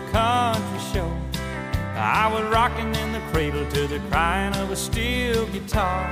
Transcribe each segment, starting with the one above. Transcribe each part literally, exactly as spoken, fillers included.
country show. I was rocking in the cradle to the crying of a steel guitar.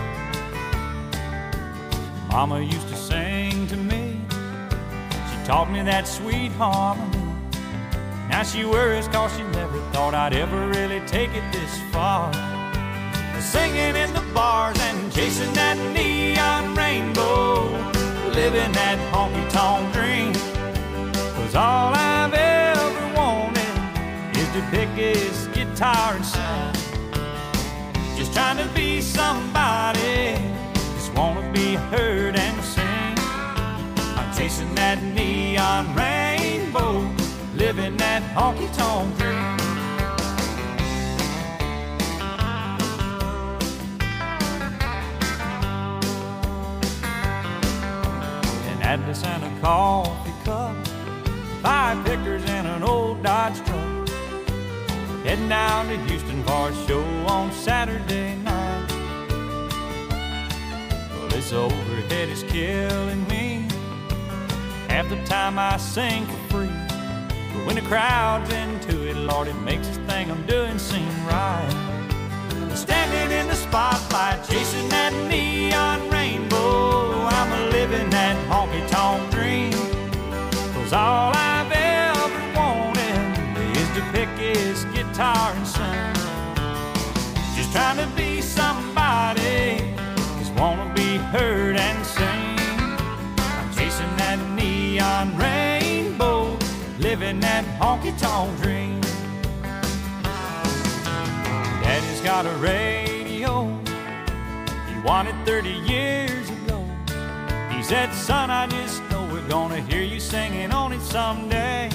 Mama used to sing to me, she taught me that sweet harmony. Now she worries cause she never thought I'd ever really take it this far. Singing in the bars and chasing that neon rainbow, living that honky-tonk dream. Cause all I've ever wanted is to pick his guitar and sing. Just trying to be somebody, just wanna be heard and sing. I'm chasing that neon rainbow, living that honky-tonk dream. An Atlas and a coffee cup, five pickers and an old Dodge truck, heading down to Houston for a show on Saturday night. Well, this overhead is killing me. Half the time I sing for free, but when the crowd's into it, Lord, it makes this thing I'm doing seem right. Standing in the spotlight, chasing that neon rainbow, I'm a living that honky-tonk dream. Cause all I've ever wanted is to pick his guitar and sing. Just trying to be somebody, just wanna be heard and sing. I'm chasing that neon rainbow, living that honky-tonk dream. Daddy's got a radio he wanted thirty years ago. He said, son, I just know we're gonna hear you singing on it someday.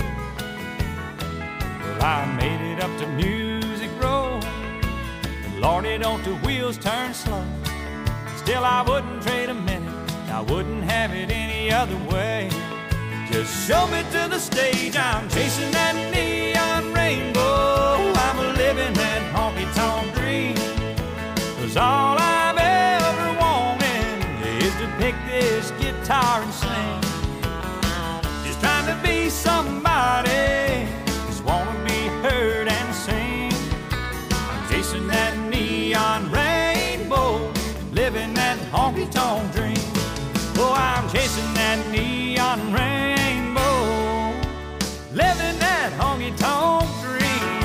Well, I made it up to Music Row, but Lordy, don't the wheels turn slow. Still, I wouldn't trade a minute, I wouldn't have it any other way. Just show me to the stage, I'm chasing that neon rainbow, I'm a living that honky-tonk dream. Cause all I've ever wanted is to pick this guitar and sing. Just trying to be somebody, just wanna be heard and sing. I'm chasing that neon rainbow, living that honky-tonk dream. Oh, I'm chasing that neon rainbow, living that honky-tonk dream.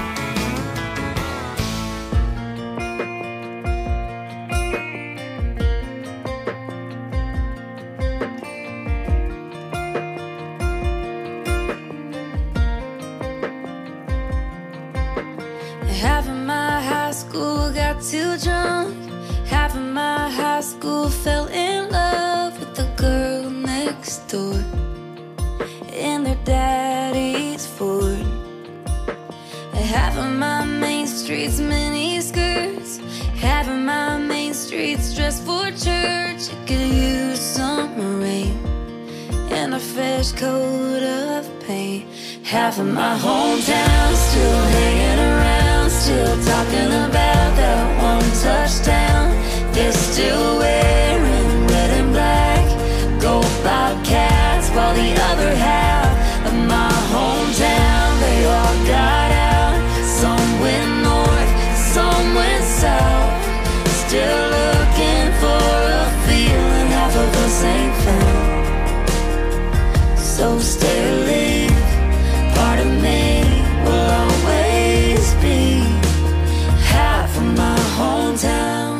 Half of my high school got too drunk. Half of my high school fell in love with the girl next door in their daddy's Ford. Half of my main street's mini skirts, half of my main street's dressed for church. It could use some rain and a fresh coat of paint. Half of my hometown still hanging around, still talking about that one touchdown. They're still wearing red and black, go Bobcats, while the other half of my hometown, they all got out. Some went north, some went south, still looking for a feeling half of us ain't found. So stay or leave, part of me will always be half of my hometown.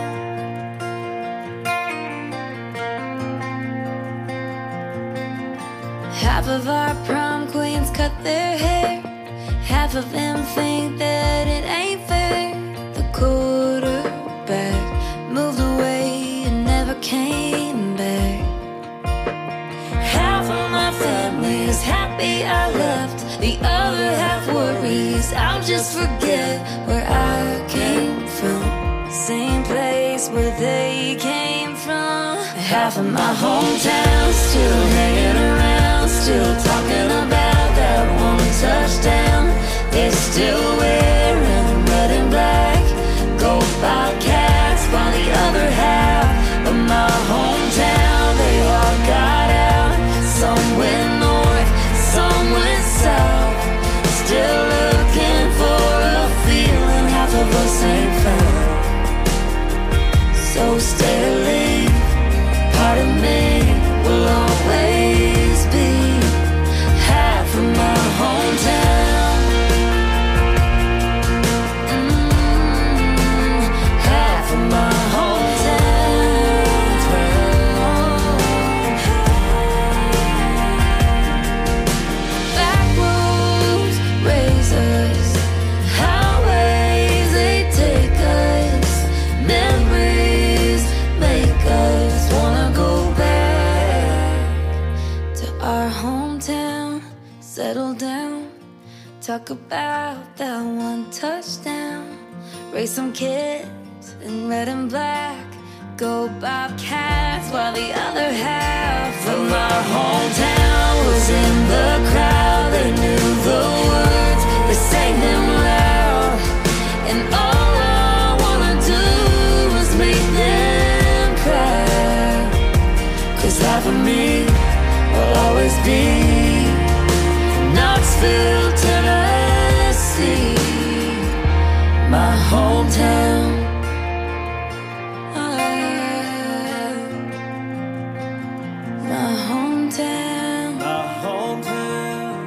Half of our prom queens cut their hair, half of them think that it ain't fair. The quarterback moved away and never came back. Half of my family is happy I left, the other half worries I'll just forget where I came from, same place where they came from. Half of my hometown still hanging around, still talking about that one touchdown. They're still wearing red and black, go Bobcats, while the other half of my hometown, they all got out. Some went north, some went south, go stay or leave. Part of me will always be half of my hometown. Mm, half of my hometown. Back roads raise us, highways they take us, memories make us wanna go back to our hometown, settle down, talk about that one touchdown, raise some kids in red and black, go Bobcats, while the other half of my hometown was in the crowd. They knew the words, they sang them loud, and all I wanna do is make them cry. 'Cause half of me will always be Knoxville, Tennessee, my hometown. Ah, my hometown. My hometown.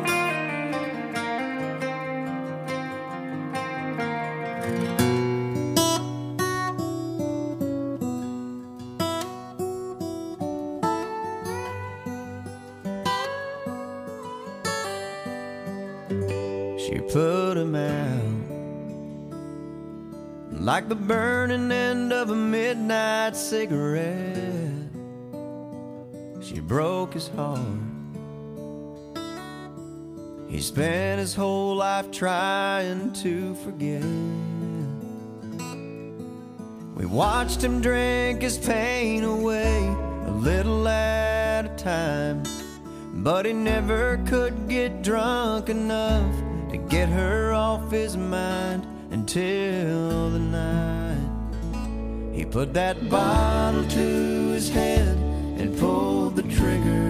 She put him out like the burning end of a midnight cigarette. She broke his heart. He spent his whole life trying to forget. We watched him drink his pain away, a little at a time, but he never could get drunk enough to get her off his mind until the night he put that bottle to his head and pulled the trigger,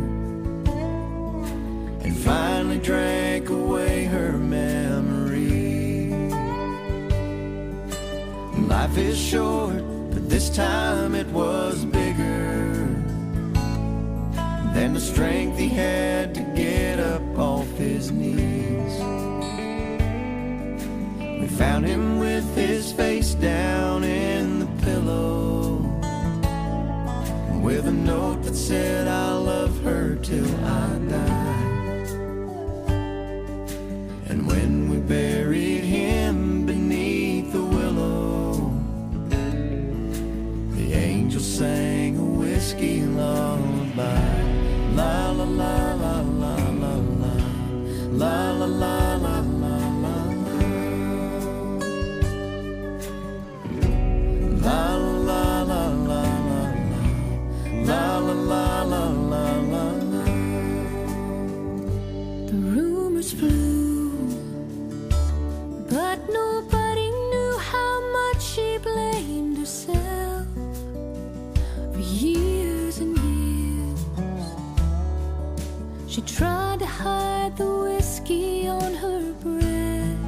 and finally drank away her memory. Life is short, but this time it was bigger than the strength he had to get up off his knees. We found him with his face down in the pillow, with a note that said, "I'll love her till I die." And when we buried him beneath the willow, the angel sang a whiskey lullaby. La la la la la la la, la la la la la la, la la la la la, la la la la la la la. The rumors flew, but nobody knew how much she blamed herself for years and years. She tried to hide the whiskey on her breath.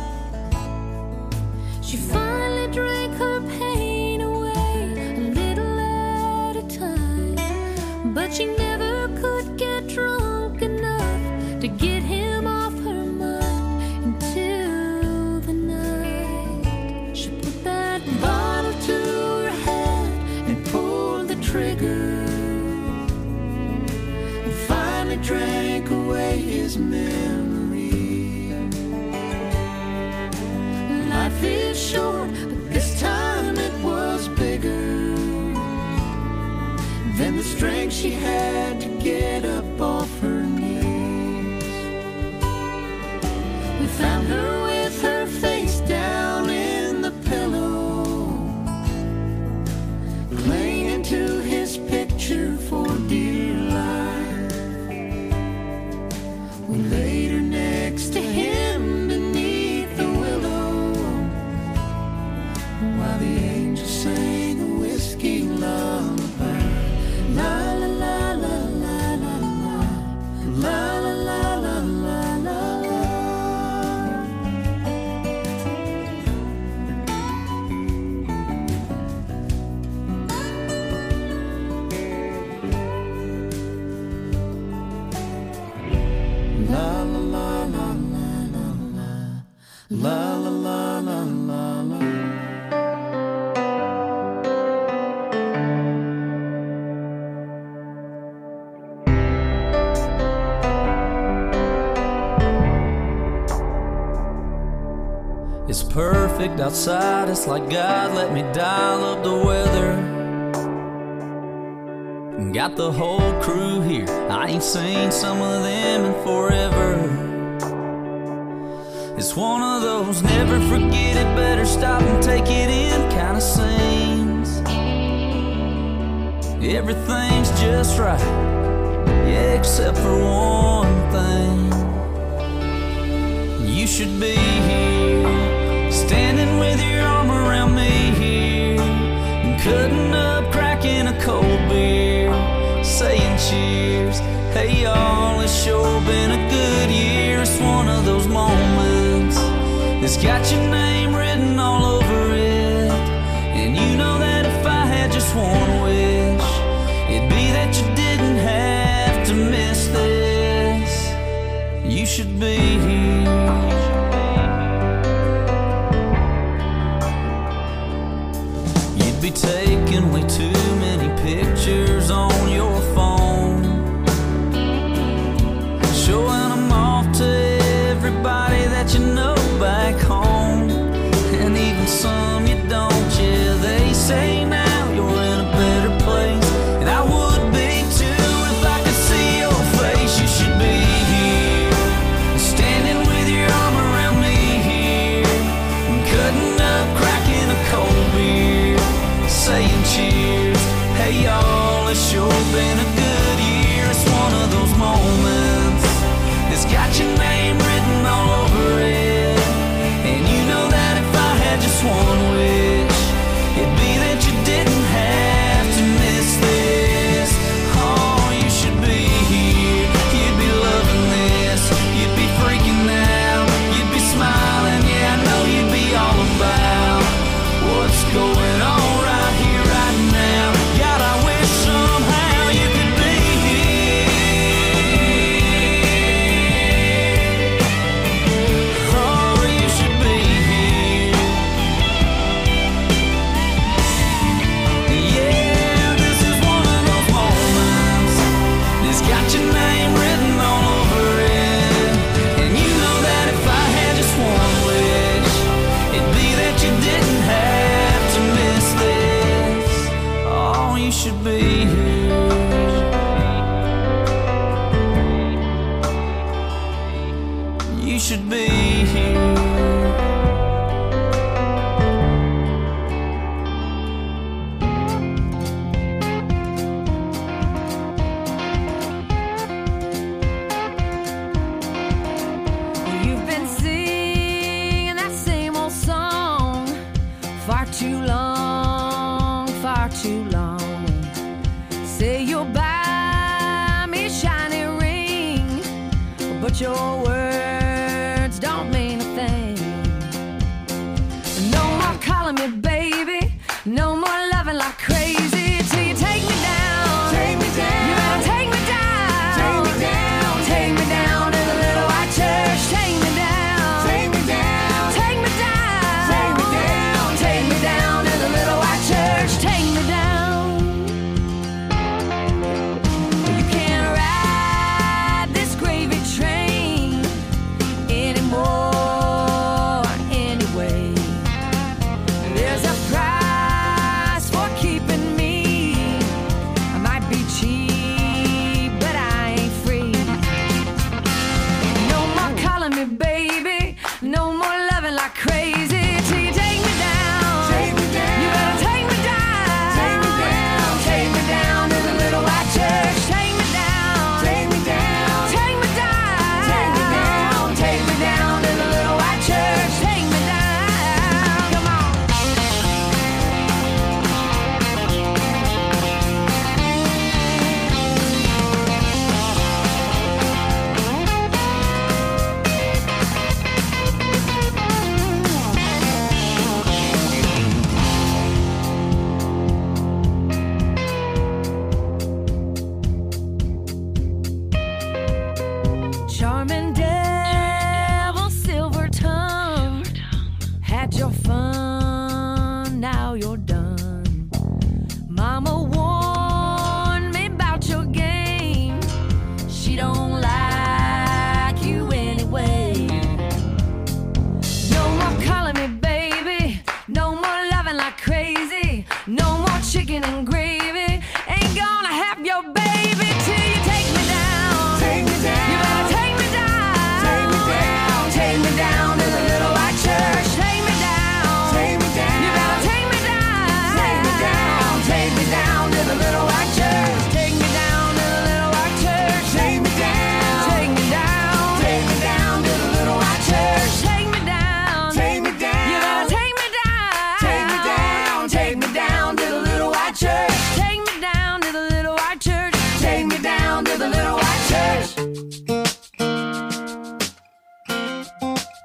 She finally drank her pain away, a little at a time, but she never could get drunk enough to get him off her mind until the night she put that bottle to her head and pulled the trigger, and finally drank away his memory. Life is short, but this time it was bigger than the strength she had to get up off her knees. We found her with her face down in the pillow, clinging to his picture for dear life. We laid her next to him beneath the willow, while the angel sang a whiskey lullaby. La la la la la la la, la la la la la la la. La la la la la la. It's perfect outside, it's like God let me dial up the weather. Got the whole crew here, I ain't seen some of them in forever. It's one of those never forget it, better stop and take it in kind of scenes. Everything's just right, yeah, except for one thing. You should be here, standing with your arm around me here, cutting up, cracking a cold beer, saying cheers. Hey y'all, it's sure been a good year. It's one of those moments that's got your name written all over it. And you know that if I had just one wish, it'd be that you didn't have to miss this. You should be here. You'd be taking way too many pictures on your phone, showing them off to everybody that you know back home, and even some you don't. Yeah, they say now you're in a better place, and I would be too if I could see your face. You should be here, standing with your arm around me here, cutting up, cracking a cold beer, saying cheers. Hey y'all, it's sure been a good year. It's one of those moments that's got your name written all over it. And you know that if I had just one wish, it'd be that you didn't have to miss this. Oh, you should be here, you'd be loving this, you'd be freaking out, you'd be smiling. Yeah, I know you'd be all about what's going on right here, right now. God, I wish somehow you could be here. Oh, you should be here. Yeah, this is one of those moments that's got your name written all over it. And you know that if I had just one wish, it'd be that you didn't have to miss this. Oh, you should be here. You should be here. You've been singing that same old song far too long, far too long. Say you'll buy me a shiny ring, but your words don't mean a thing. No more calling me baby, no more loving like crazy, till you take me down. Take me down. You better take me down. Take me down. Take me down to the little white church. Take me down. Take me down. Take me down. Take me down. Take me down to the little white church. Take me down. You can't ride this gravy train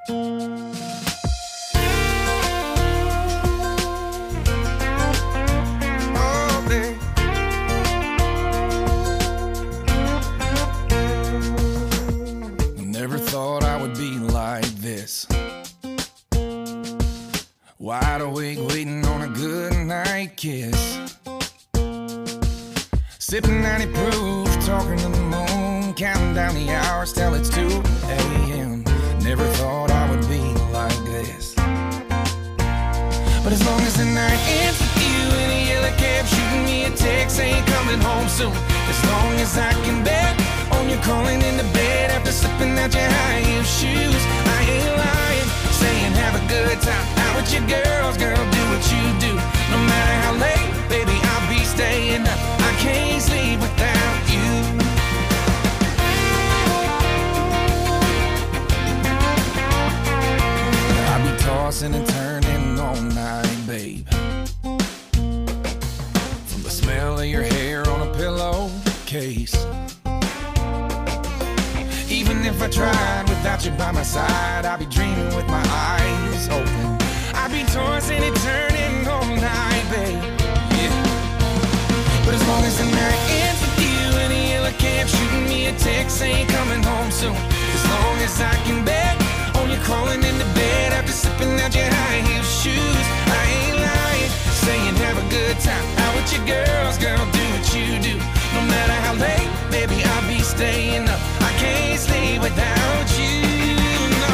Wide awake, waiting on a good night kiss. Sipping ninety proof, talking to the moon, counting down the hours till it's two a.m. Never thought I would be like this. But as long as the night ends with you in a yellow cab, shooting me a text, ain't coming home soon. As long as I can bet on you calling into bed after slipping out your high heel shoes, I ain't lying, saying have a good time out with your girls, girl, do what you do. No matter how late, baby, I'll be staying up. I can't sleep without you. I'll be tossing and turning all night, babe. From the smell of your hair on a pillowcase. Even if I tried without you by my side, I'd be dreaming with my eyes open. I'd be tossing and turning all night, babe. Yeah. But as long as the night ends with you in a yellow cab, shooting me a text, ain't coming home soon. As long as I can bet on you crawling into bed after slipping out your high heel shoes, I ain't lying, saying have a good time out with your girls, girl, do what you do. No matter how late, baby, I'll be staying up. I can't sleep without you, no.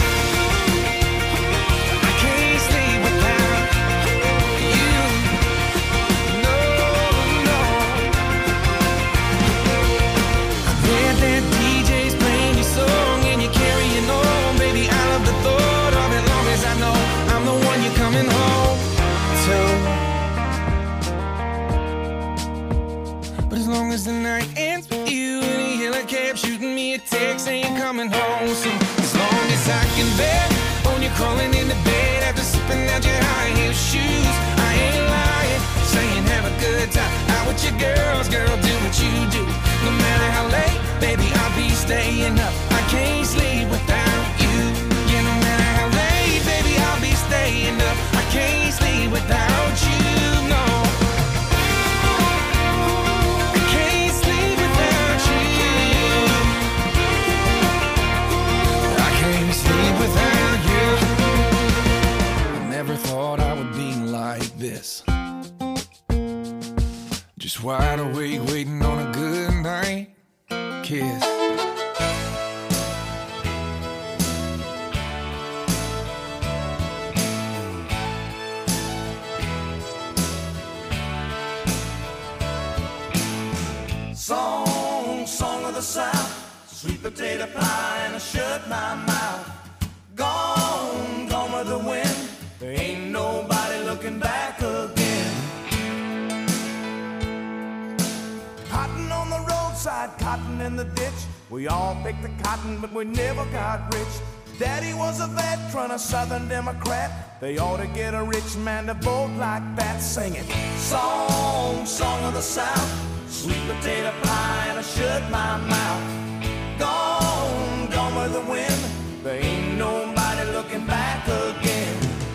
I can't sleep without you, no, no. I bet that D J's playing your song and you're carrying on, baby. I love the thought of it, long as I know I'm the one you're coming home to. But as long as the night ends with you in a yellow cab, shooting me a text, ain't coming home soon. As long as I can bet on you crawling into bed after slipping out your high heel shoes, I ain't lying, saying have a good time out with your girls, girl, do what you do. No matter how late, baby, I'll be staying up. I can't sleep without you. Yeah, no matter how late, baby, I'll be staying up. I can't sleep without you, no. Thought I would be like this. Just wide awake, waiting on a good night kiss. Song, song of the South, sweet potato pie and I shut my mouth. Gone, gone with the wind. There ain't nobody looking back again. Cotton on the roadside, cotton in the ditch. We all picked the cotton, but we never got rich. Daddy was a veteran, a Southern Democrat. They ought to get a rich man to vote like that, singing song, song of the South, sweet potato pie and I shut my mouth. Gone, gone with the wind. There ain't nobody looking back again.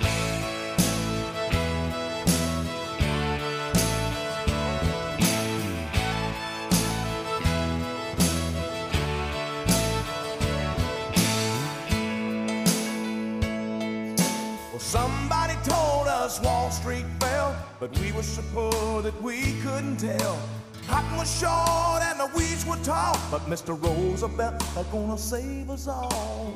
Somebody told us Wall Street fell, but we were so poor that we couldn't tell. Cotton was short and the weeds were tall, but Mister Roosevelt is gonna save us all.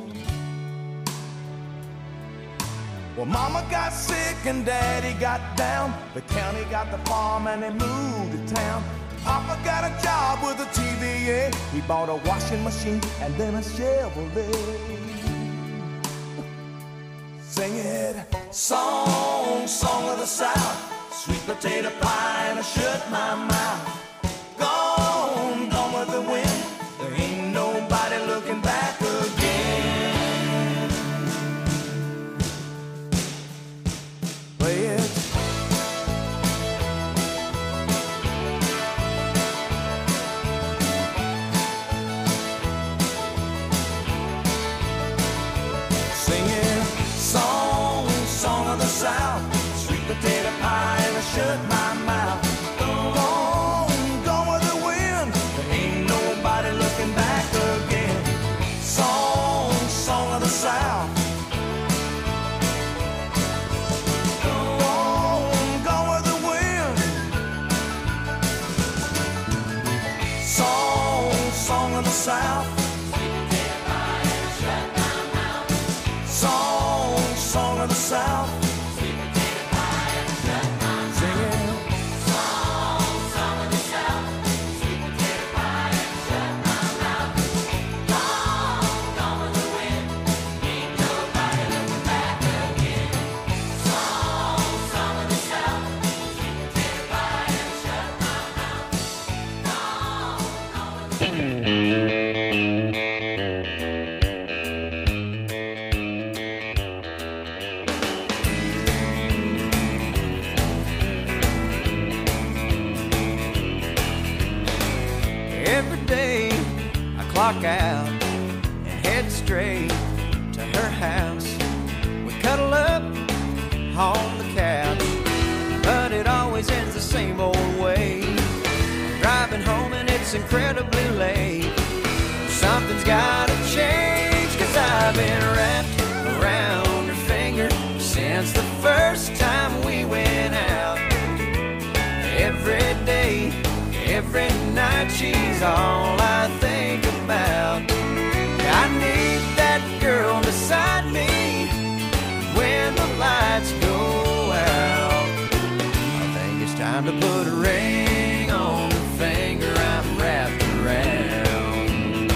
Well, Mama got sick and Daddy got down. The county got the farm and they moved to town. Papa got a job with a T V A. He bought a washing machine and then a Chevrolet. Sing it, song, song of the South, sweet potato pie and I shut my mouth. Gone, gone with the wind. There ain't nobody looking back again. Play it. song of the South. Oh, go with the wind. Song, song of the South. Song, song of the South. Every day I clock out and head straight to her house. We cuddle up on the couch, but it always ends the same old way. I'm driving home and it's incredibly late. Something's gotta change, 'cause I've been wrapped around her finger since the first time we went out. Every day, every night, she's all I think about. I need that girl beside me when the lights go out. I think it's time to put a ring on the finger I'm wrapped around.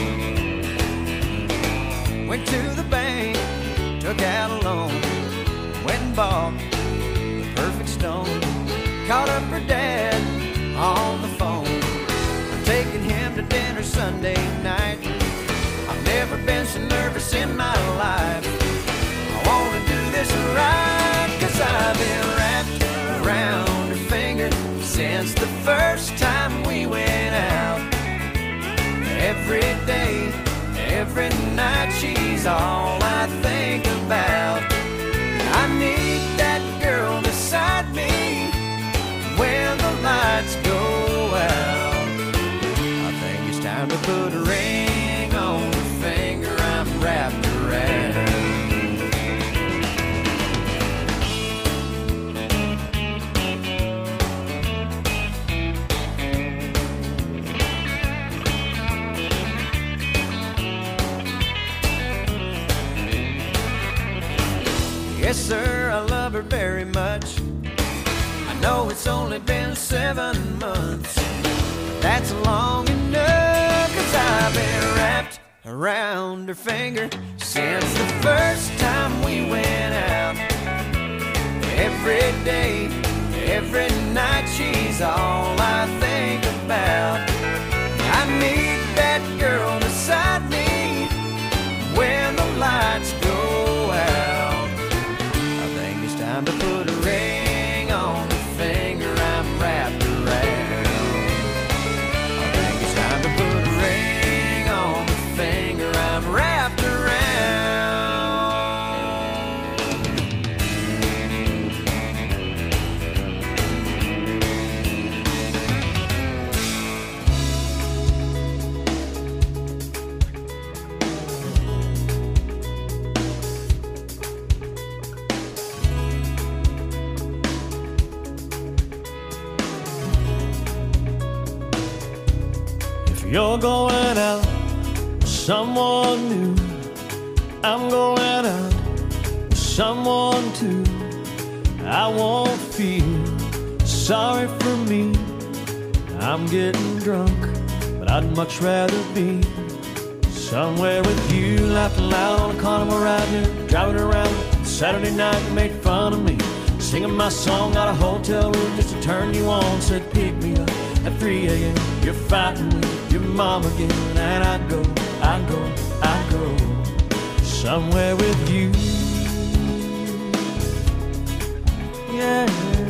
Went to the bank, took out a loan, went and bought the perfect stone. Called up her dad on the phone, taking him to dinner Sunday night. I've never been so nervous in my life. I wanna do this right, 'cause I've been wrapped around her finger since the first time we went out. Every day, every night, she's all I think about. I need that girl beside me when the lights go out. I think it's time to put a ring on the finger I'm wrapped around. Yes, sir, I love her very much. I know it's only been seven months. That's long enough, 'cause I've been wrapped around her finger since the first time we went out. Every day, every night, she's all I think about. I need that girl beside me when the lights go out. I think it's time to put a ring on the finger I'm wrapped around. I think it's time to put a ring on the finger I'm wrapped around. You're going out with someone new. I'm going out with someone too. I won't feel sorry for me. I'm getting drunk, but I'd much rather be somewhere with you, laughing loud on a carnival ride here, driving around Saturday night. You made fun of me, singing my song out of a hotel room just to turn you on. Said pick me up at three a.m. You're fighting with your mom again, and I go, I go, I go somewhere with you. Yeah,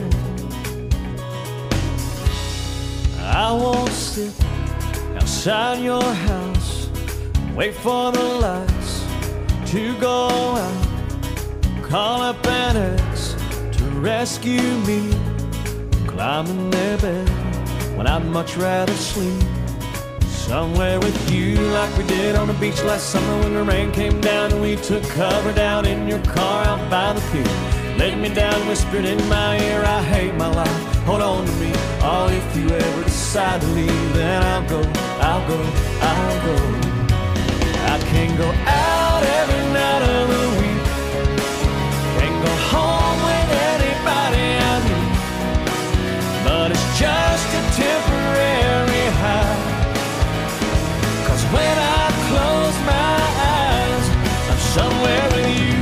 I won't sit outside your house, wait for the lights to go out, call up an ex to rescue me, climb in their bed when I'd much rather sleep Somewhere with you like we did on the beach last summer when the rain came down and we took cover down in your car out by the pier. Laid me down, whispered in my ear, I hate my life, hold on to me. Oh, if you ever decide to leave, then I'll go, I'll go, I'll go. I can't go out every night of the week, can't go home with anybody I meet, but it's just a temporary high. Cause when I close my eyes, I'm somewhere with you,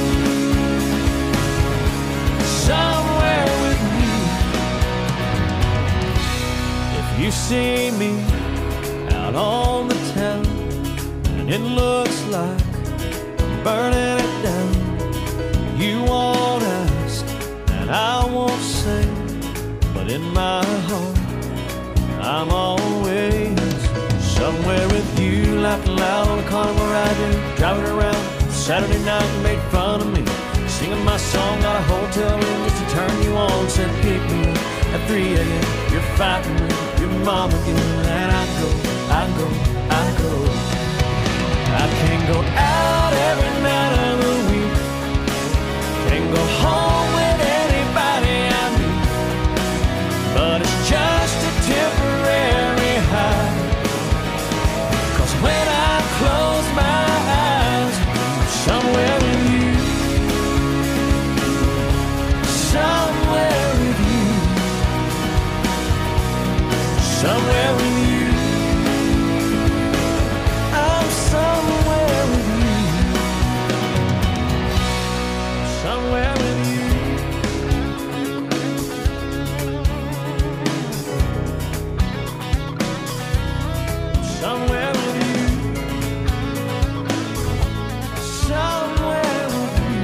somewhere with you. If you see me out on the town and it looks like I'm burning it down, you won't ask and I won't say, but in my heart I'm always somewhere with you. Laughing loud on the carnival ride, driving around Saturday night, you made fun of me, singing my song, got a hotel room just to turn you on. Said pick me up at three a.m. You're fighting with your mom again, and I go, I go, I go. I can't go out every night of the week, can't go home with anybody I meet, but it's just a temporary high. Cause when I close my eyes, I'm somewhere with you, somewhere with you, somewhere with you. I'm somewhere with you, somewhere with you. Somewhere with you, somewhere with you.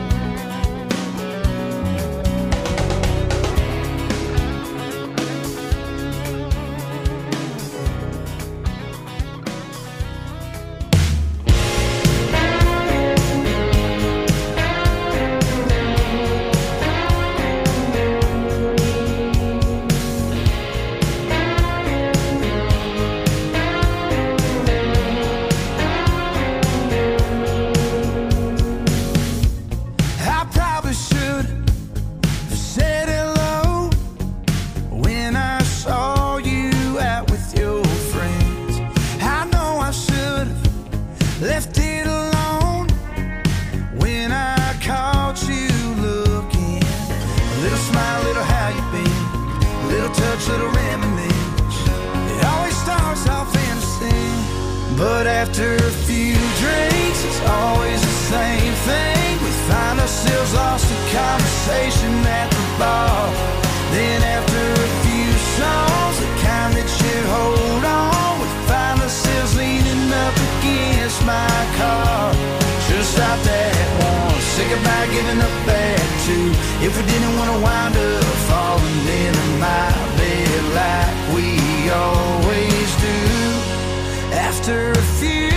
But after a few drinks, it's always the same thing. We find ourselves lost in conversation at the bar. Then after a few songs, the kind that should hold on, we find ourselves leaning up against my car. Should've stopped at one, say goodbye, giving up at two. If we didn't want to wind up falling into my bed like we always do. After a few,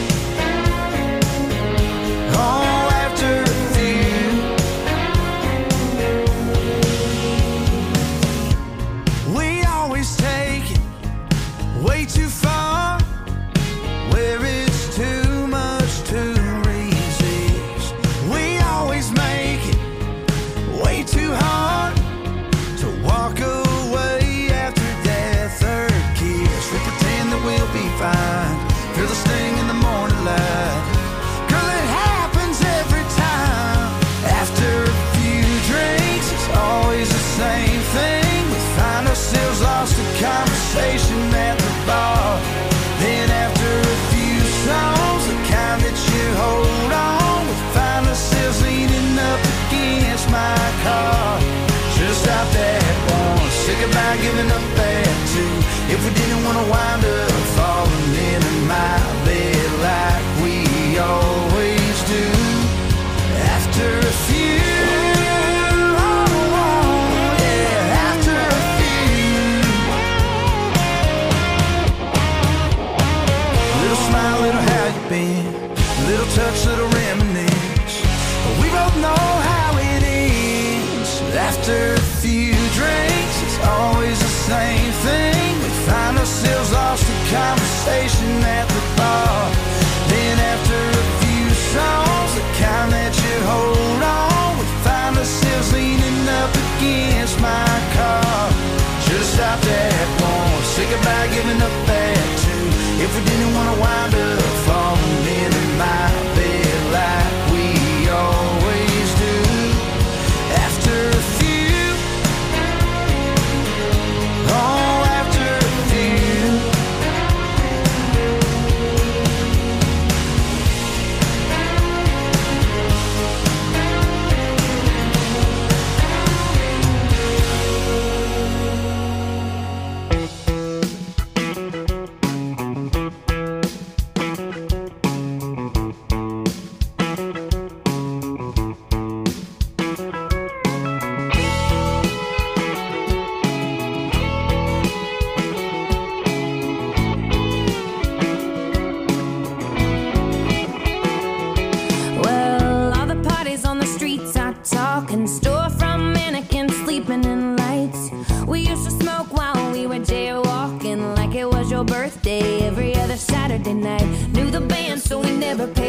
oh, after a few, we always take it way too far, where it's too much to resist. We always make it way too hard to walk away after that third kiss. We pretend that we'll be fine, feel the sting in the morning light. Girl, it happens every time. After a few drinks, it's always the same thing. We find ourselves lost in conversation at the bar. Then after a few songs, the kind that you hold on, we find ourselves leaning up against my car. Should've stopped at one, say goodbye, giving up at two. If we didn't want to wind up falling into my bed like we always do. After a few, oh, oh, yeah, after a few. Little smile, little how you been, little touch, little reminisce. But we both know how it ends. After a few drinks, it's always the same thing. We find ourselves lost in conversation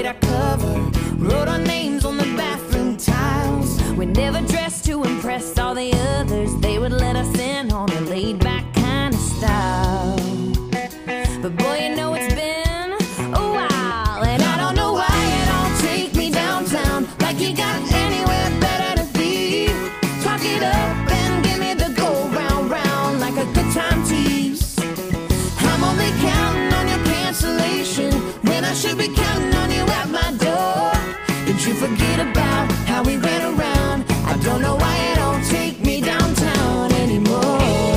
laid our cover, wrote our names on the bathroom tiles. We never dressed to impress all the others. They would let us in on a laid-back kind of style. But boy, you know it's been a while, and I don't know why you don't take me downtown like you got anywhere better to be. Talk it up and give me the go round round like a good time tease. I'm only counting on your cancellation when I should be counting on you at my door. Did you forget about how we ran around? I don't know why you don't take me downtown anymore.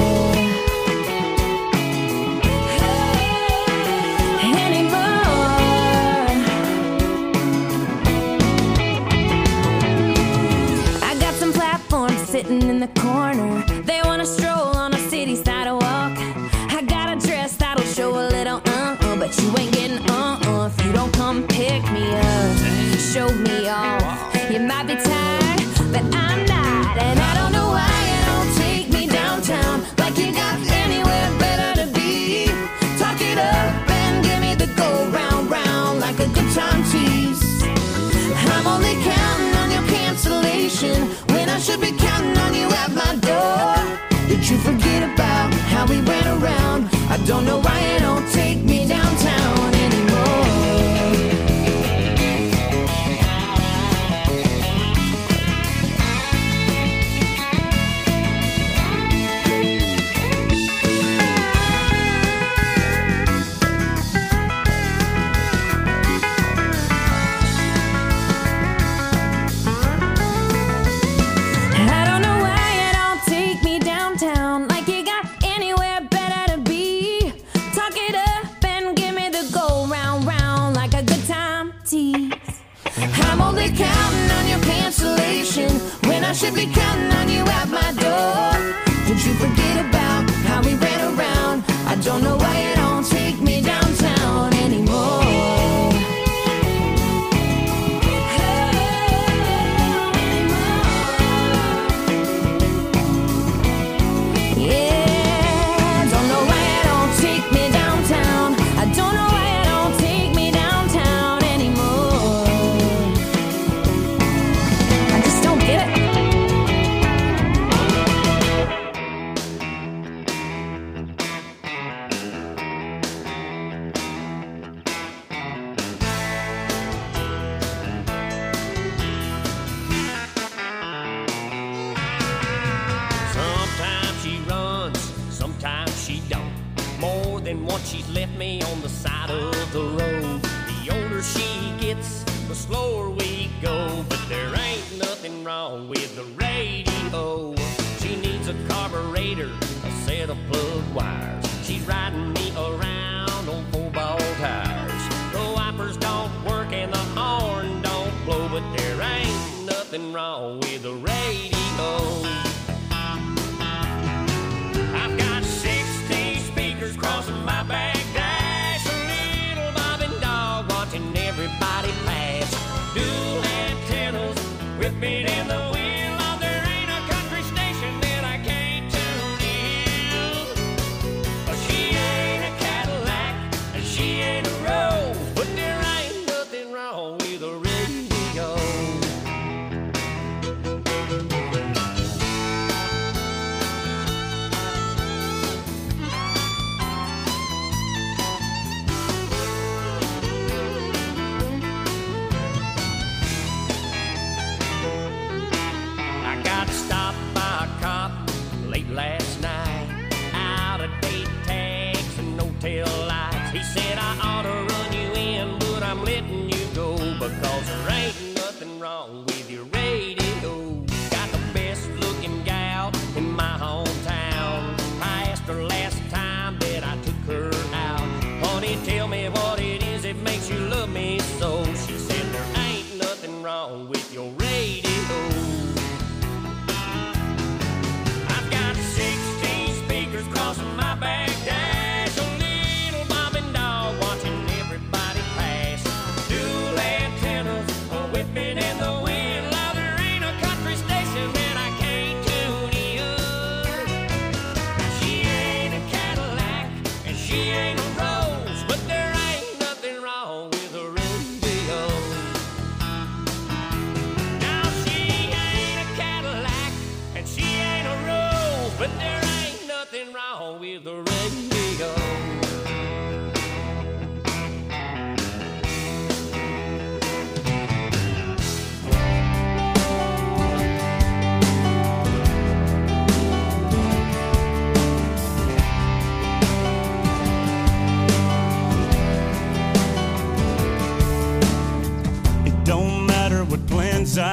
Sitting in the corner, they wanna stroll on a city sidewalk. I got a dress that'll show a little uh-uh, but you ain't getting uh-uh if you don't come pick me up, show me off. You might be tired, but I'm not, and I don't know why you don't take me downtown like you got anywhere better to be. Talk it up and give me the go round round like a good time tease. I'm only counting on your cancellation when I should be counting on you at my door. Did you forget about how we ran around? I don't know why you don't take me downtown anymore. Counting on your cancellation when I should be counting on you at my door. Did you forget about how we ran around? I don't know why you don't take me downtown anymore. Yeah, don't know why you don't take me downtown. I don't know why you don't take me downtown anymore. Get it? Sometimes she runs, sometimes she don't. More than once she's left me on the side of the road. The older she gets, the slower we go. But there ain't nothing wrong with the radio. She needs a carburetor, a set of plug wires. She's riding me around on four-ball tires. The wipers don't work and the horn don't blow. But there ain't nothing wrong with the radio. I've got sixteen speakers crossing my back dash. A little bobbing dog watching everybody pass. Dual antennas whipping in the wind. Oh, there ain't a country station that I can't tune in. She ain't a Cadillac and she ain't a Rose, but there ain't nothing wrong with a radio. I got stopped by a cop late last night, out of date tags and no tail lights. He said I ought to run you in, but I'm letting you go because there ain't nothing wrong with your radio. Got the best looking gal in my hometown. I asked her last time that I took her out, honey, tell me what it is that makes you love me so. She said there ain't nothing wrong with your radio. I've got sixteen speakers crossing my back dash. A little bobbing dog watching everybody pass. Dual antennas whipping in the wind. Now there ain't a country station that I can't tune in. She ain't a Cadillac and she ain't a Rose, but there ain't nothing wrong with a radio.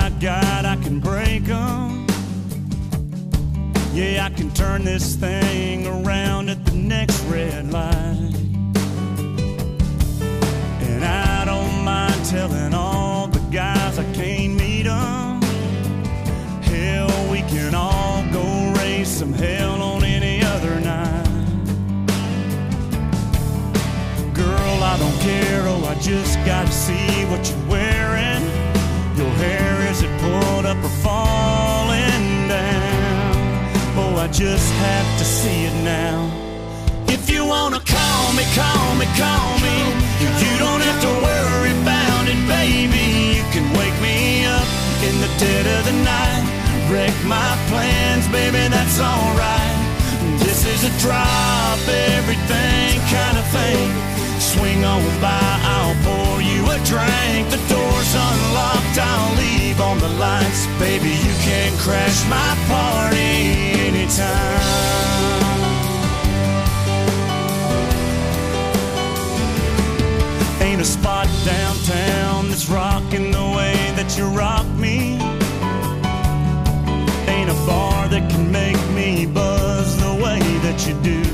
I got, I can break them. Yeah, I can turn this thing around at the next red light. And I don't mind telling all the guys I can't meet them. Hell, we can all go raise some hell on any other night. Girl, I don't care, oh, I just gotta see what you're wearing. Your hair, is it pulled up or falling down? Oh, I just have to see it now. If you wanna call me, call me, call me. You don't have to worry about it, baby. You can wake me up in the dead of the night. Wreck my plans, baby, that's alright. This is a drop everything kind of thing. Swing on by, I'll pour you a drink. The door's unlocked, I'll leave on the lights. Baby, you can crash my party anytime. Ain't a spot downtown that's rocking the way that you rock me. Ain't a bar that can make me buzz the way that you do.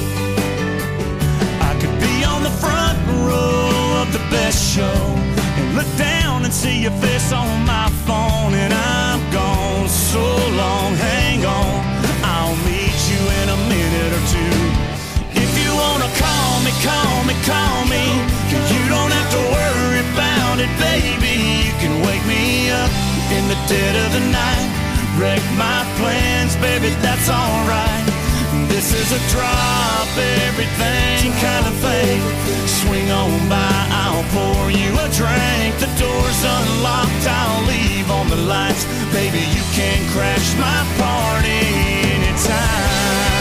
I could be on the front row of the best show and look down and see your face on my phone, and I'm gone so long, hang on, I'll meet you in a minute or two. If you wanna call me, call me, call me. You don't have to worry about it, baby. You can wake me up in the dead of the night. Wreck my plans, baby, that's alright. This is a drop everything kind of thing. Swing on by, I'll pour you a drink. The door's unlocked, I'll leave on the lights. Baby, you can crash my party anytime.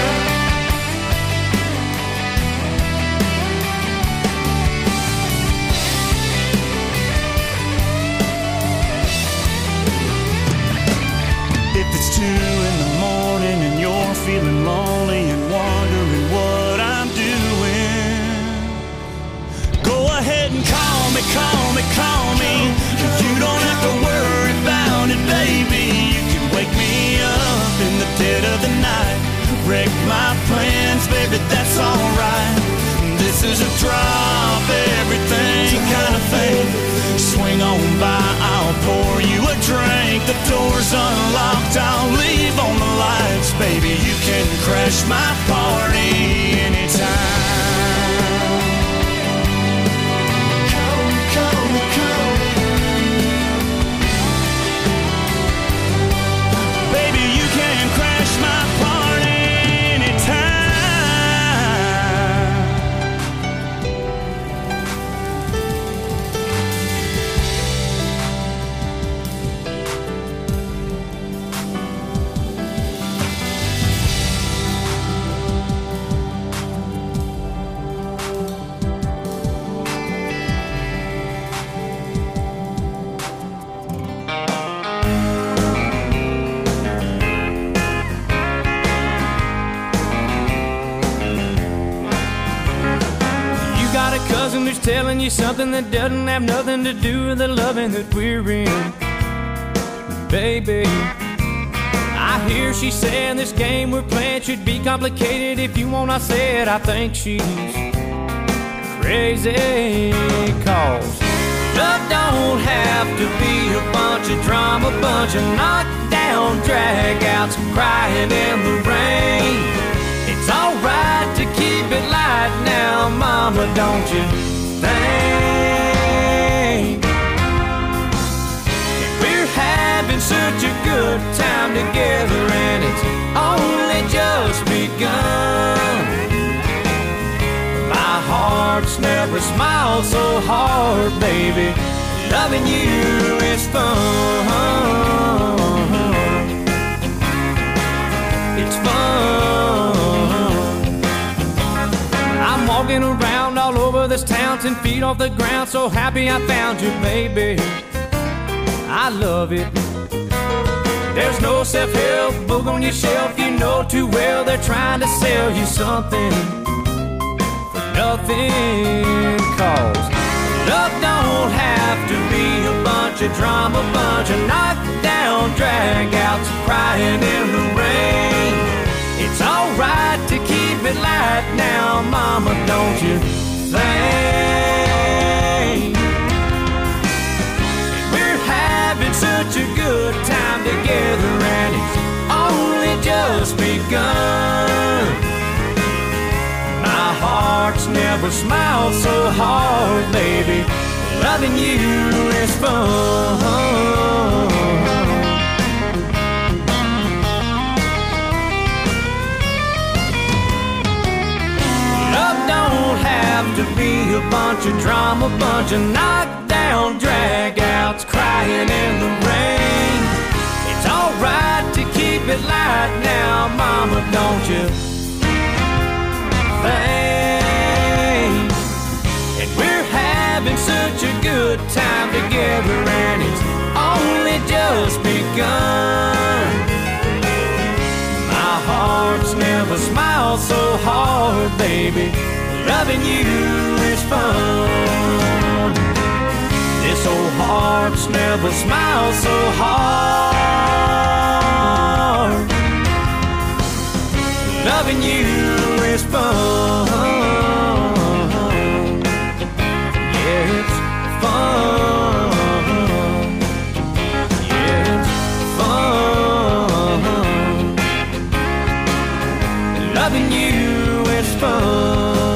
If it's two in the morning and you're feeling lonely and wondering what I'm doing, go ahead and call me, call me, call me. You don't have to worry about it, baby. You can wake me up in the dead of the night. Wreck my plans, baby, that's alright. This is a drop everything kind of thing. Swing on by, I'll pour you a drink. The door's unlocked, I'll leave on the lights. Baby, you can crash my party anytime. Come, come, come. Baby, you can crash my party anytime. Cousin who's telling you something that doesn't have nothing to do with the loving that we're in. Baby, I hear she saying this game we're playing should be complicated. If you want, I said I think she's crazy. Cause love don't have to be a bunch of drama, bunch of knockdown dragouts, crying in the rain. It's alright to keep it light now, mama, don't you think? We're having such a good time together, and it's only just begun. My heart's never smiled so hard, baby. Loving you is fun. It's fun. I'm walking around all over this town, ten feet off the ground, so happy I found you, baby. I love it. There's no self-help book on your shelf, you know too well they're trying to sell you something for nothing. Cause love don't have to be a bunch bunch of drama, bunch of knockdown dragouts crying in the rain. It's alright to keep it light now, mama, don't you think? We're having such a good time together, and it's only just begun. My heart's never smiled so hard, baby. Loving you is fun. Love don't have to be a bunch of drama, bunch of knockdown dragouts crying in the rain. It's alright to keep it light now, mama, don't you think? And we're having such a good time together, and it's only just begun. My heart's never smiled so hard, baby. Loving you is fun. This old heart's never smiled so hard. Loving you is fun. Yeah, it's fun. Yeah, it's fun. Loving you is fun.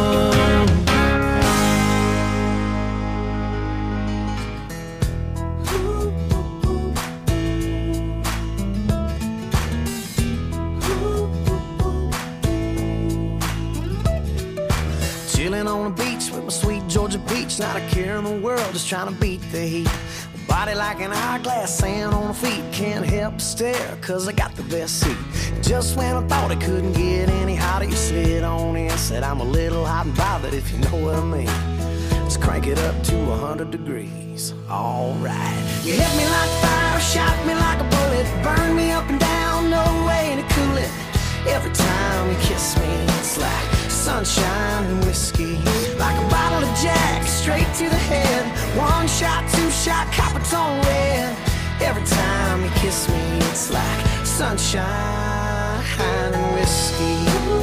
Chilling on the beach with my sweet Georgia peach, not a care in the world, just trying to beat the heat. Body like an hourglass, sand on the feet, can't help but stare, cause I got the best seat. Just when I thought it couldn't get any hotter, you slid on in, said I'm a little hot and bothered, if you know what I mean. Let's crank it up to a hundred degrees, alright. You hit me like fire, shot me like a bullet, burn me up and down, no way to cool it. Every time you kiss me, it's like sunshine and whiskey, like a bottle of Jack, straight to the head. One shot, two shot, copper tone red. Every time you kiss me, it's like sunshine and whiskey.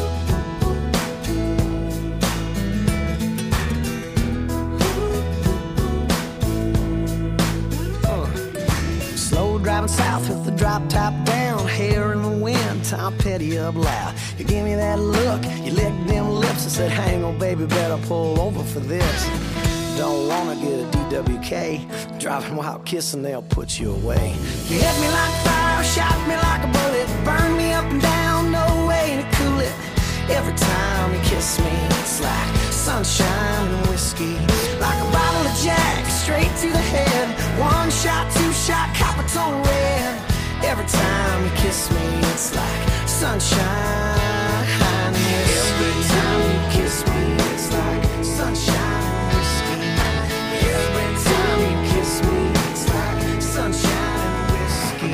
Uh. Slow driving south with the drop top down, hair in the wind, Tom Petty up loud. You give me that look, you licked them lips and said, hang on baby, better pull over for this. Don't wanna get a D W K, driving while kissing, they'll put you away. You hit me like fire, shot me like a bullet, burn me up and down, no way to cool it. Every time you kiss me, it's like sunshine and whiskey, like a bottle of Jack, straight to the head. One shot, two shot, copper tone red. Every time you kiss me, it's like sunshine and whiskey. Every time you kiss me, it's like sunshine and whiskey. Every time you kiss me, it's like sunshine and whiskey.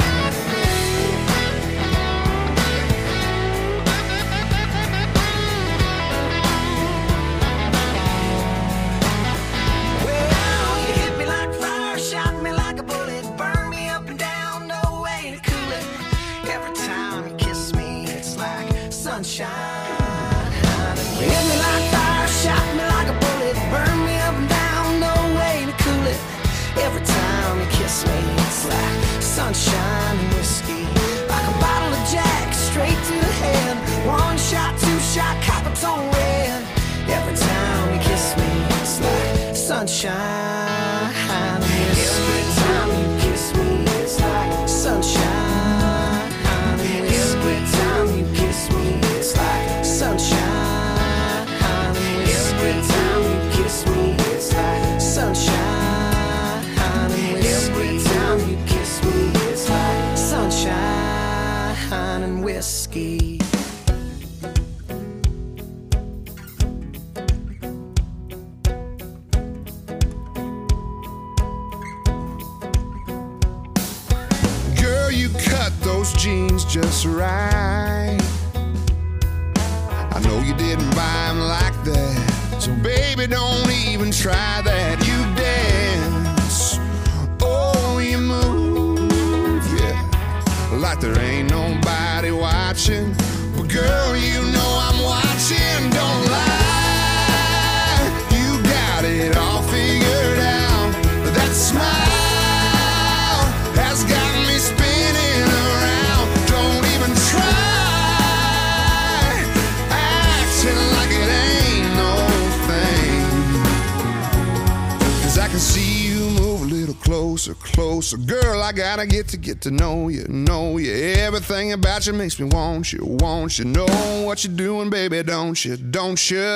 Well, you hit me like fire, shot me like a bullet, burn me up and down, no way to cool it. Every time you kiss me, it's like sunshine. You hit me like fire, shot me like a bullet, burn me up and down, no way to cool it. Every time you kiss me, it's like sunshine and whiskey, like a bottle of Jack, straight to the head. One shot, two shot, copper tone red. Every time you kiss me, it's like sunshine and whiskey. Every time you kiss me, it's like sunshine and whiskey. Every time you kiss me, it's like sunshine and whiskey. Every time you kiss me, it's like sunshine and whiskey. Every time you kiss me, it's like sunshine and whiskey. Girl, you cut those jeans just right. I know you didn't buy them like that, so baby, don't even try that. You dance all like there ain't nobody watching. But girl, you know I'm watching. Don't lie, you got it all figured out. That smile has got me spinning around. Don't even try acting like it ain't no thing. 'Cause I can see you move a little closer, closer. Girl, I gotta get to get to know you, know you. Everything about you makes me want you, want you. Know what you're doing, baby, don't you, don't you?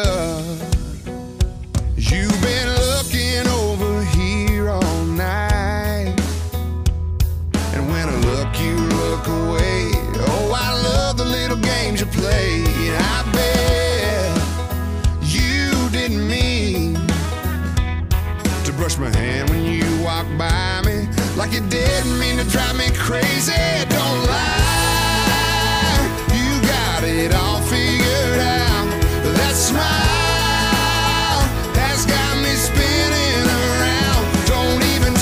You've been looking over here all night, and when I look, you look away. Oh, I love the little games you play. I bet you didn't mean to brush my hand when you walk by me, like you didn't mean to drive me crazy. Don't lie, you got it all figured out. That smile has got me spinning around. Don't even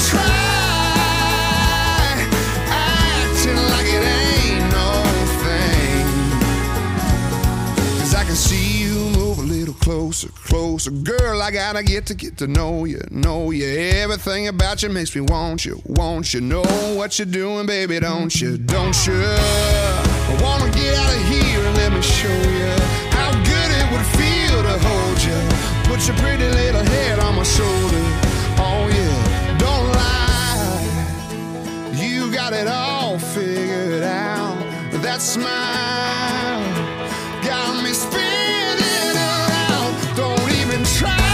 try acting like it ain't no thing. 'Cause I can see you move a little closer, closer. Girl, I gotta get to get to know you, know you. Everything about you makes me want you, want you. Know what you're doing, baby, don't you, don't you? I wanna get out of here and let me show you how good it would feel to hold you. Put your pretty little head on my shoulder. Oh yeah, don't lie, you got it all figured out. That smile got me spinning around. Don't even try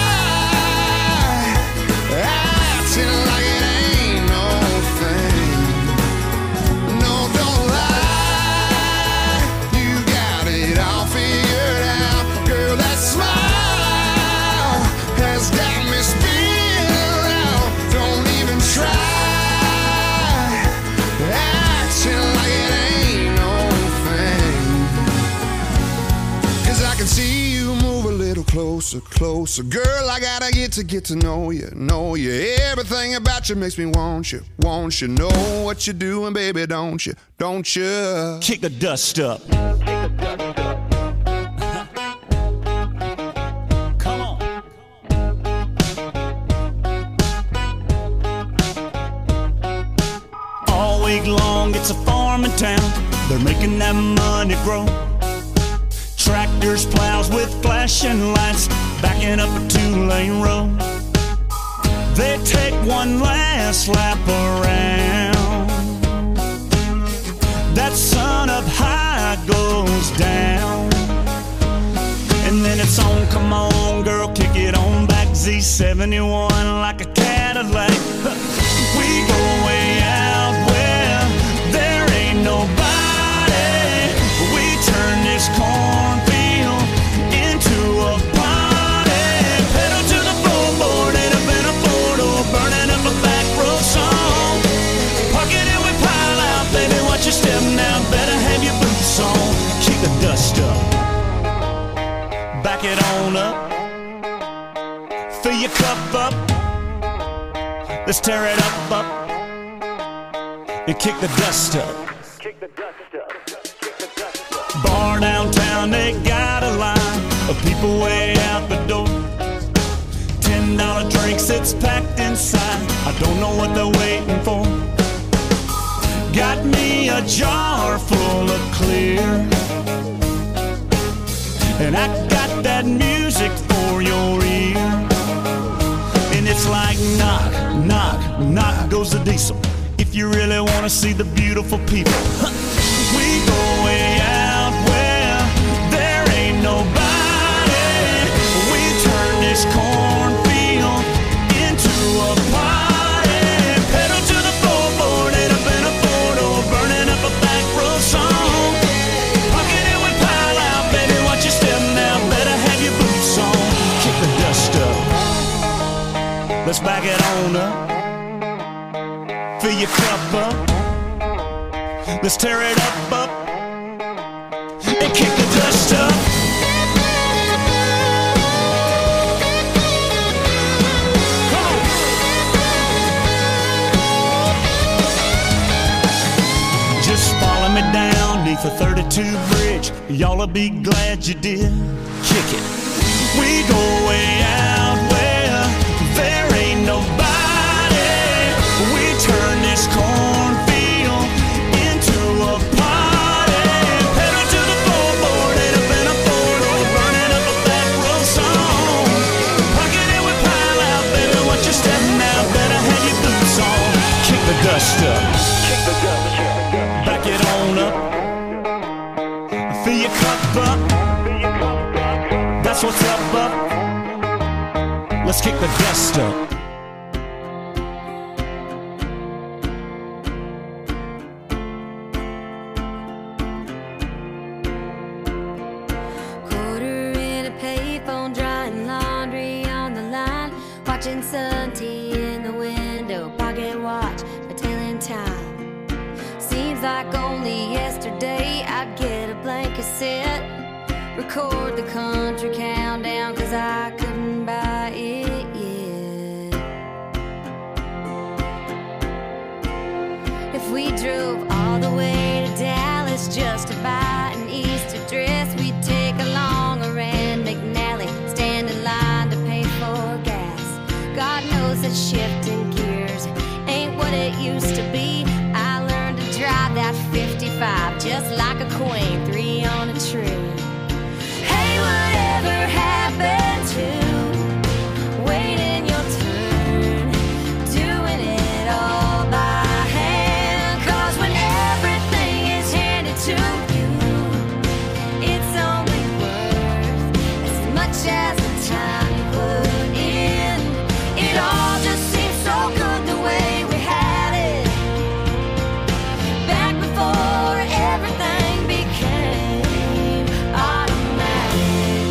acting like it ain't no thing. No, don't lie, you got it all figured out. Girl, that smile has got me spinning around. Don't even try acting like it ain't no thing. 'Cause I can see you move a little closer, closer. Girl, I gotta get to get to know you, know you. Everything about you makes me want you, want you. Know what you're doing, baby, don't you, don't you? Kick the dust up. Come on. All week long, it's a farming town. They're making that money grow. Tractors, plows with flashing lights, backing up a two-lane road. They take one last lap around. That sun up high goes down, and then it's on, come on girl, kick it on back. Z seventy-one like a Cadillac. We go way out where there ain't nobody. We turn this cornfield into a party. Pedal to the floorboard, ain't up in a four-door, burning up a back road song. Park it and we pile out, baby, watch your step now, better have your boots on. Kick the dust up, back it on up, fill your cup up, let's tear it up, up, and kick the dust up. Bar downtown, they got a line of people way out the door. Ten dollar drinks, it's packed inside. I don't know what they're waiting for. Got me a jar full of clear, and I got that music for your ear. And it's like knock, knock, knock goes the diesel. If you really wanna see the beautiful people, we go way out where there ain't nobody. We turn this cornfield into a party. Pedal to the floorboard, ain't up in a four-door, burning up a back road song. Pocket it, we pile out, baby, watch your step now, better have your boots on. Kick the dust up, let's back it on up, fill your cup up, let's tear it up, up, and kick the dust up. Come on. Just follow me down neath the thirty-two bridge. Y'all'll be glad you did. Kick it. We go way out where there ain't nobody. We turn this cornfield into a party. Pedal to the floorboard, head up in a four-door, running up a back road song. Parking it with pile out, baby, watch your step now. Better have your boots on. Kick the dust up. Kick the dust up. Back it on up. Fill your cup up. That's what's up, up. Let's kick the dust up. Quarter in a payphone, drying laundry on the line, watching sun tea in the window, pocket watch, my tailing time. Seems like only yesterday I'd get a blank cassette, record the country countdown, cause I couldn't buy it yet. If we drove all the way to Dallas just to buy an Easter dress, we'd take along a Rand McNally, stand in line to pay for gas. God knows that shifting gears ain't what it used to be. I learned to drive that fifty-five just like a queen, three on a tree. Hey, whatever happened to waiting your turn, doing it all by hand? Cause when everything is handed to you, it's only worth as much as the time you put in. It all just seems so good the way we had it back before everything became automatic.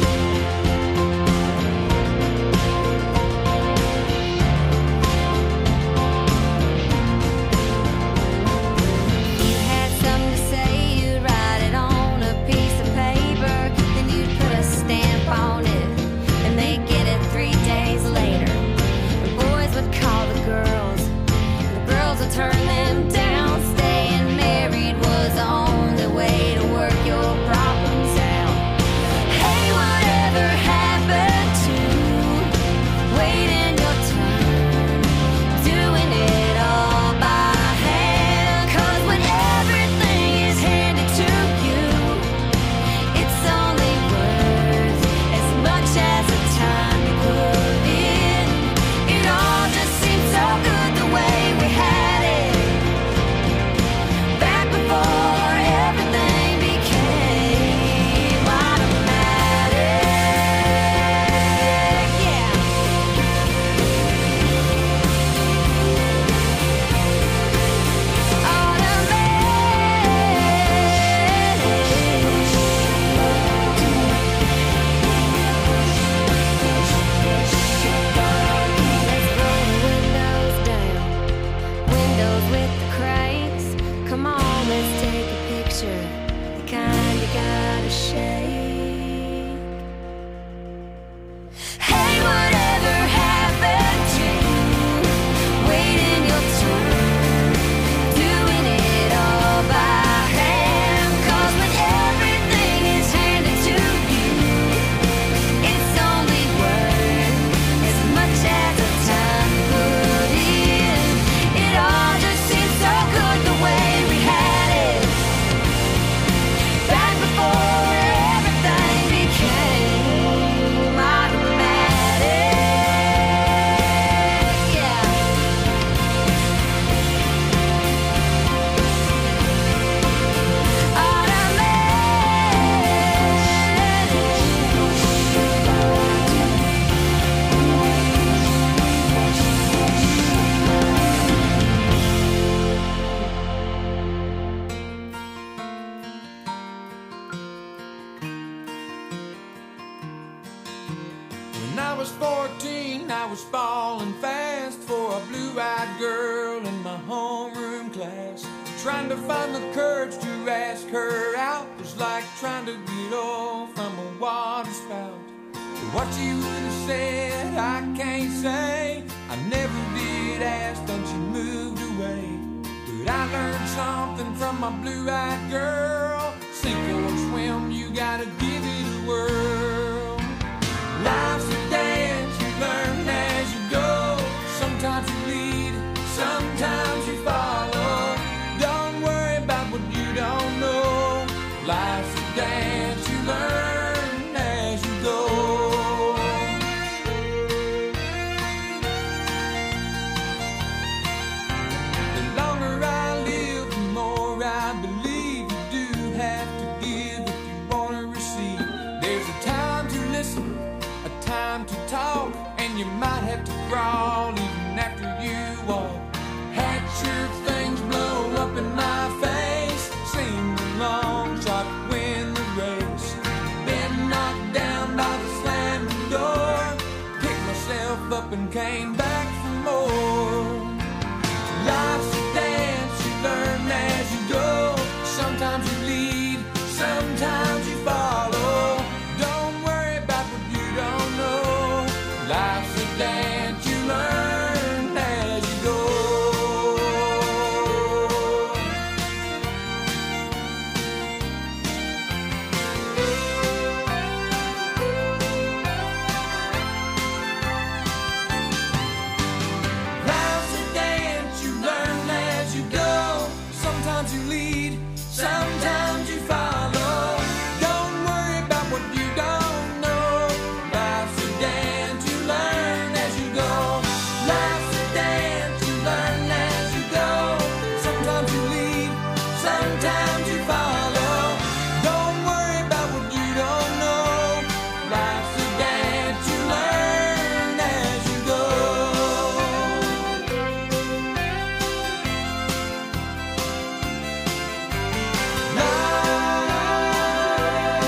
You had something to say, you'd write it on a piece of paper, then you'd put a stamp on it, and they'd get it three days later. The boys would call the girls, and the girls would turn them down. Staying married was the only way to work your problems out. Hey, whatever happened to waiting your turn, doing it all by hand? Cause when everything is handed to you, it's only worth as much as the time you put in. It all just seems so good the way we had it back before everything became automatic. Yeah. Let's roll the windows down, windows with the cranes. Come on, let's take a picture, the kind you gotta shake. Hey, whatever happened to waiting your turn, doing it all by hand? Cause when everything is handed to you, it's only worth as much as the time you put in. It all just seems so good the way we had it back before everything became automatic. Yeah. When I was fourteen, I was falling fast for a blue-eyed girl in my homeroom class. Trying to find the courage to ask her out was like trying to get off from a water spout. What she would have said, I can't say. I never did ask, then she moved away. But I learned something from I'm my blue-eyed girl. Sink or swim, you gotta give it a whirl. Life's a dance, you learn as you go. Sometimes you lead, sometimes you follow. Don't worry about what you don't know. Life's a dance, you learn as you go. The longer I live, the more I believe you do have to give if you want to receive. There's a time to listen, a time to talk, and you might have to crawl even after you walk. Had your things blow up in my face, seemed a long shot to win the race. Been knocked down by the slamming door, picked myself up and came back for more. Life's a dance, you learn as you go. Sometimes you lead, sometimes you follow. Don't worry about what you don't know. Life's a dance, you learn as you go. Life's a dance, you learn as you go. Sometimes you lead, sometimes